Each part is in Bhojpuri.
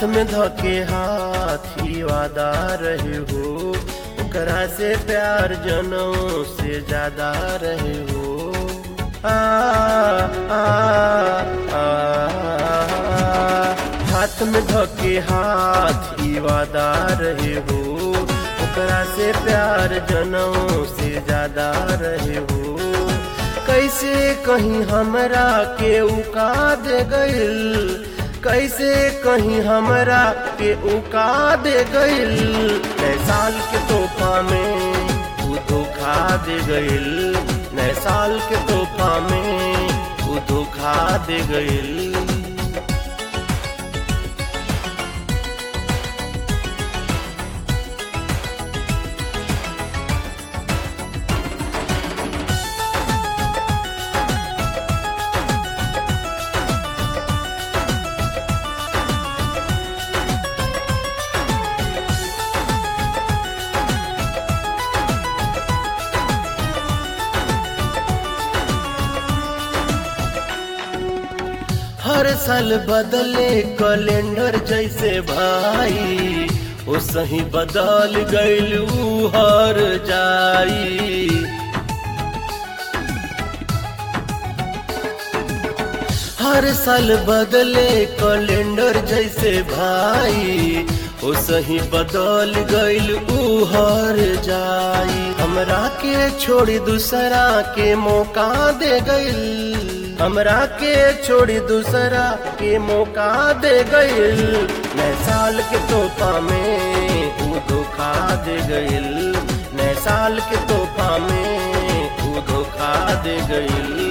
में धके हाथी वादा रहे हो, ओकरा से प्यार जनों से ज्यादा रहे हो। आ, आ, आ, हाथ में धके हाथी वादा रहे हो, ओकरा से प्यार जनों से ज्यादा रहे हो। कैसे कहीं हमरा के उका दे गइल, कैसे कहीं हमरा के उका दे गइल। नए साल के तोहफा में तू धोखा दे गइल, नए साल के तोहफा में तू धोखा दे गइल। हर साल बदले कैलेंडर जैसे भाई, वो सही बदल गइल ऊ हर जाई। हर साल बदले कैलेंडर जैसे भाई, वो सही बदल गइल ऊ हर जाई। हमरा के छोड़ी दूसरा के मौका दे गइल, हमरा के छोड़ी दूसरा के मौका दे गइल। नए साल के तोहफा में तू धोखा दे गइल, नए साल के तोहफा में तू धोखा दे गइल।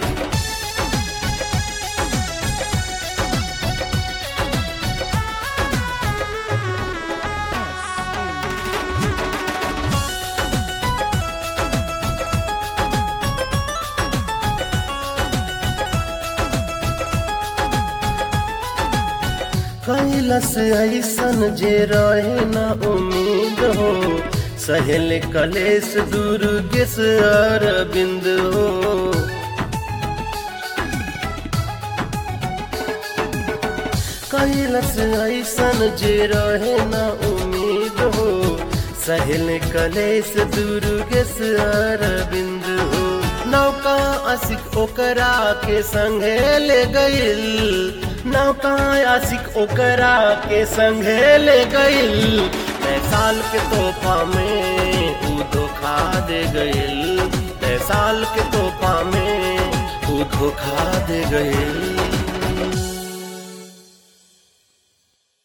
कैलस ऐसन जे रहे ना उम्मीद हो, सहेल कलेश दुर्गेश अरविंद हो। कैलस ऐसन जे रहे ना उम्मीद हो, सहेल कलेश दुर्गेश अरविंद हो। नौका आशिक ओकरा के संगे ले गइल, नौका आशिक ओकरा के संगे ले गइल। नए साल के तोहफा में तू धोखा दे गइल, नए साल के तोहफा में तू धोखा दे गइल।